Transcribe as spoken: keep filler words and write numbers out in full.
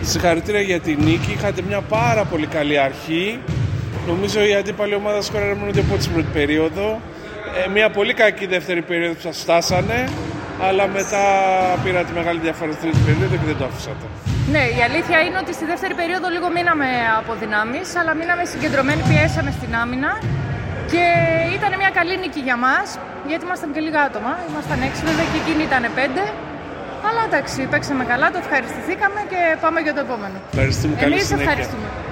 Συγχαρητήρια για τη νίκη. Είχατε μια πάρα πολύ καλή αρχή. Νομίζω η αντίπαλη ομάδα σκοράρει από την πρώτη περίοδο. Ε, μια πολύ κακή δεύτερη περίοδο που σας φτάσανε. Αλλά μετά πήρα τη μεγάλη διαφορά στη τρίτη περίοδο και δεν το αφήσατε. Ναι, η αλήθεια είναι ότι στη δεύτερη περίοδο λίγο μείναμε από δυνάμεις, αλλά μείναμε συγκεντρωμένοι, πιέσαμε στην άμυνα και ήταν μια καλή νίκη για μας, γιατί ήμασταν και λίγα άτομα. Ήμασταν έξι βέβαια και εκείνοι ήταν πέντε. Αλλά εντάξει, παίξαμε καλά, το ευχαριστηθήκαμε και πάμε για το επόμενο. Ευχαριστούμε, καλή Εμείς συνέχεια. ευχαριστούμε.